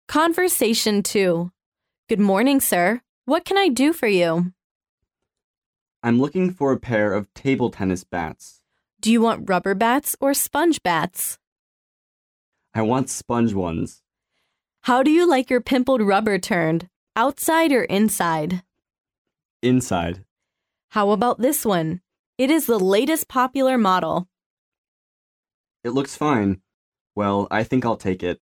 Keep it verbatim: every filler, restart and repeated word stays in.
Conversation two. Good morning, sir. What can I do for you? I'm looking for a pair of table tennis bats. Do you want rubber bats or sponge bats? I want sponge ones. How do you like your pimpled rubber turned? Outside or inside? Inside. How about this one? It is the latest popular model. It looks fine. Well, I think I'll take it.